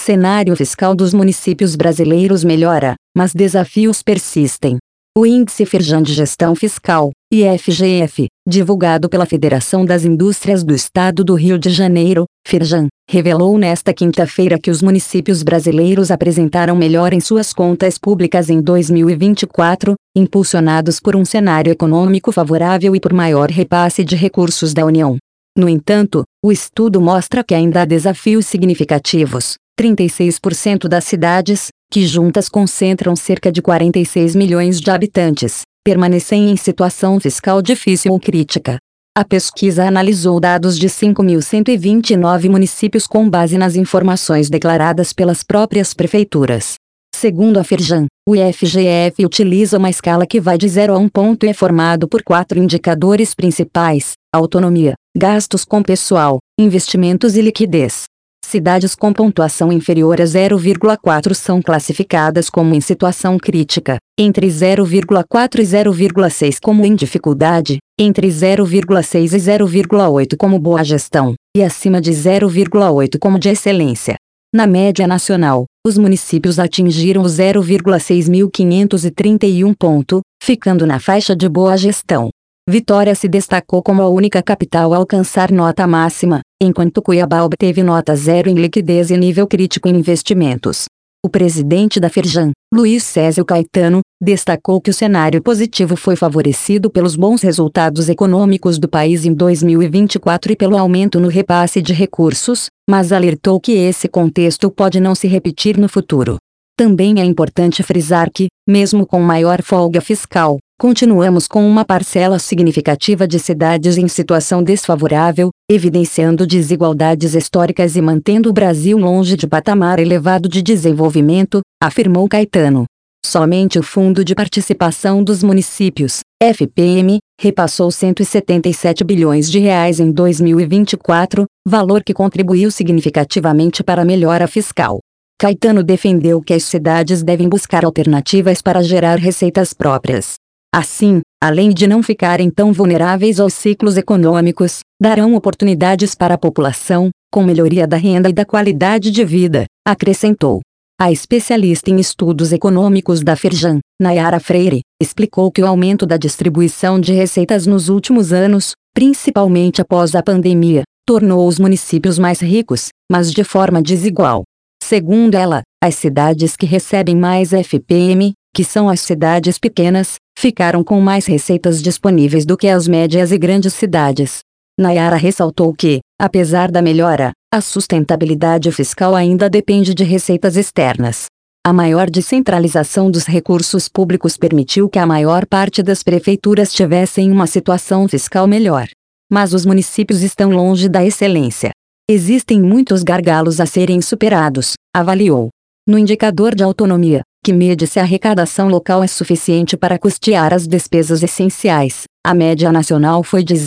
Cenário fiscal dos municípios brasileiros melhora, mas desafios persistem. O Índice Firjan de Gestão Fiscal, IFGF, divulgado pela Federação das Indústrias do Estado do Rio de Janeiro, Firjan, revelou nesta quinta-feira que os municípios brasileiros apresentaram melhora em suas contas públicas em 2024, impulsionados por um cenário econômico favorável e por maior repasse de recursos da União. No entanto, o estudo mostra que ainda há desafios significativos. 36% das cidades, que juntas concentram cerca de 46 milhões de habitantes, permanecem em situação fiscal difícil ou crítica. A pesquisa analisou dados de 5.129 municípios com base nas informações declaradas pelas próprias prefeituras. Segundo a Firjan, o IFGF utiliza uma escala que vai de 0 a 1 ponto e é formado por 4 indicadores principais: autonomia, gastos com pessoal, investimentos e liquidez. Cidades com pontuação inferior a 0,4 são classificadas como em situação crítica, entre 0,4 e 0,6 como em dificuldade, entre 0,6 e 0,8 como boa gestão, e acima de 0,8 como de excelência. Na média nacional, os municípios atingiram o 0,6.531 ponto, ficando na faixa de boa gestão. Vitória se destacou como a única capital a alcançar nota máxima, enquanto Cuiabá obteve nota 0 em liquidez e nível crítico em investimentos. O presidente da Firjan, Luiz Césio Caetano, destacou que o cenário positivo foi favorecido pelos bons resultados econômicos do país em 2024 e pelo aumento no repasse de recursos, mas alertou que esse contexto pode não se repetir no futuro. Também é importante frisar que, mesmo com maior folga fiscal, continuamos com uma parcela significativa de cidades em situação desfavorável, evidenciando desigualdades históricas e mantendo o Brasil longe de patamar elevado de desenvolvimento, afirmou Caetano. Somente o Fundo de Participação dos Municípios, FPM, repassou 177 bilhões de reais em 2024, valor que contribuiu significativamente para a melhora fiscal. Caetano defendeu que as cidades devem buscar alternativas para gerar receitas próprias. Assim, além de não ficarem tão vulneráveis aos ciclos econômicos, darão oportunidades para a população, com melhoria da renda e da qualidade de vida, acrescentou. A especialista em estudos econômicos da Firjan, Nayara Freire, explicou que o aumento da distribuição de receitas nos últimos anos, principalmente após a pandemia, tornou os municípios mais ricos, mas de forma desigual. Segundo ela, as cidades que recebem mais FPM, que são as cidades pequenas, ficaram com mais receitas disponíveis do que as médias e grandes cidades. Nayara ressaltou que, apesar da melhora, a sustentabilidade fiscal ainda depende de receitas externas. A maior descentralização dos recursos públicos permitiu que a maior parte das prefeituras tivessem uma situação fiscal melhor. Mas os municípios estão longe da excelência. Existem muitos gargalos a serem superados, avaliou. No indicador de autonomia, que mede se a arrecadação local é suficiente para custear as despesas essenciais, a média nacional foi de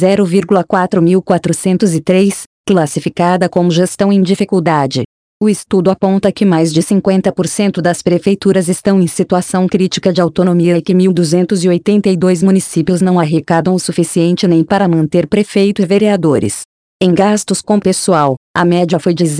0,4403, classificada como gestão em dificuldade. O estudo aponta que mais de 50% das prefeituras estão em situação crítica de autonomia e que 1.282 municípios não arrecadam o suficiente nem para manter prefeito e vereadores. Em gastos com pessoal, a média foi de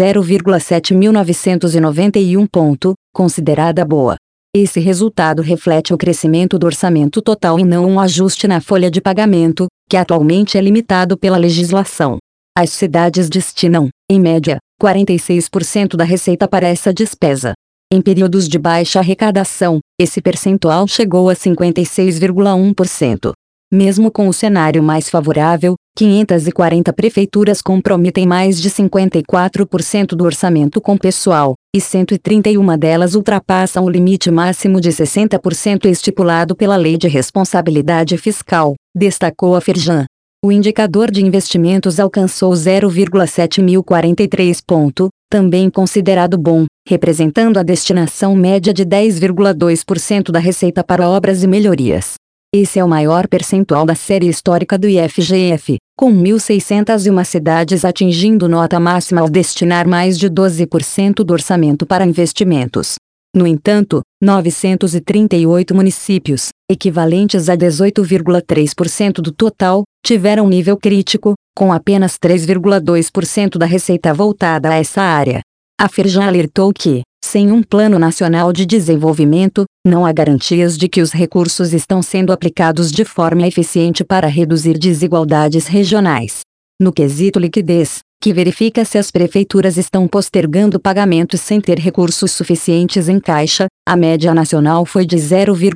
0,7.991 ponto, considerada boa. Esse resultado reflete o crescimento do orçamento total e não um ajuste na folha de pagamento, que atualmente é limitado pela legislação. As cidades destinam, em média, 46% da receita para essa despesa. Em períodos de baixa arrecadação, esse percentual chegou a 56,1%. Mesmo com o cenário mais favorável, 540 prefeituras comprometem mais de 54% do orçamento com pessoal, e 131 delas ultrapassam o limite máximo de 60% estipulado pela Lei de Responsabilidade Fiscal, destacou a Firjan. O indicador de investimentos alcançou 0,7043 ponto, também considerado bom, representando a destinação média de 10,2% da receita para obras e melhorias. Esse é o maior percentual da série histórica do IFGF, com 1.601 cidades atingindo nota máxima ao destinar mais de 12% do orçamento para investimentos. No entanto, 938 municípios, equivalentes a 18,3% do total, tiveram nível crítico, com apenas 3,2% da receita voltada a essa área. A Firjan alertou que, sem um plano nacional de desenvolvimento, não há garantias de que os recursos estão sendo aplicados de forma eficiente para reduzir desigualdades regionais. No quesito liquidez, que verifica se as prefeituras estão postergando pagamentos sem ter recursos suficientes em caixa, a média nacional foi de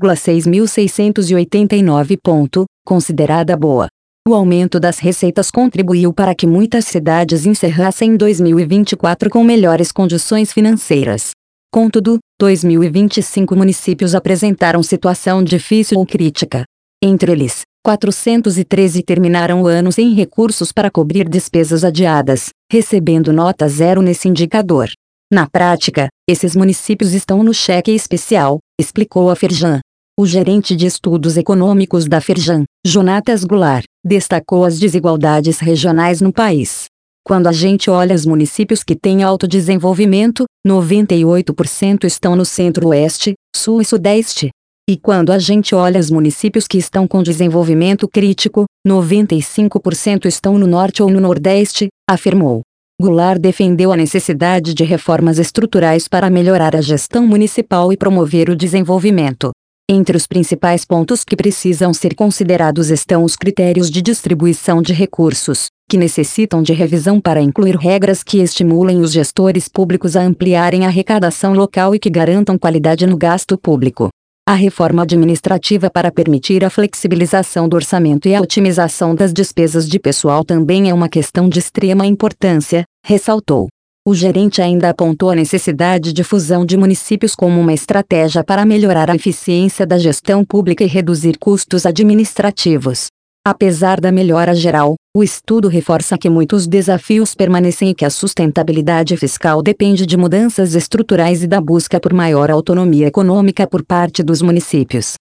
0,6.689 ponto, considerada boa. O aumento das receitas contribuiu para que muitas cidades encerrassem 2024 com melhores condições financeiras. Contudo, 2025 municípios apresentaram situação difícil ou crítica. Entre eles, 413 terminaram o ano sem recursos para cobrir despesas adiadas, recebendo nota 0 nesse indicador. Na prática, esses municípios estão no cheque especial, explicou a Firjan. O gerente de estudos econômicos da Firjan, Jonatas Goulart, destacou as desigualdades regionais no país. Quando a gente olha os municípios que têm alto desenvolvimento, 98% estão no centro-oeste, sul e sudeste. E quando a gente olha os municípios que estão com desenvolvimento crítico, 95% estão no norte ou no nordeste, afirmou. Goulart defendeu a necessidade de reformas estruturais para melhorar a gestão municipal e promover o desenvolvimento. Entre os principais pontos que precisam ser considerados estão os critérios de distribuição de recursos, que necessitam de revisão para incluir regras que estimulem os gestores públicos a ampliarem a arrecadação local e que garantam qualidade no gasto público. A reforma administrativa para permitir a flexibilização do orçamento e a otimização das despesas de pessoal também é uma questão de extrema importância, ressaltou. O gerente ainda apontou a necessidade de fusão de municípios como uma estratégia para melhorar a eficiência da gestão pública e reduzir custos administrativos. Apesar da melhora geral, o estudo reforça que muitos desafios permanecem e que a sustentabilidade fiscal depende de mudanças estruturais e da busca por maior autonomia econômica por parte dos municípios.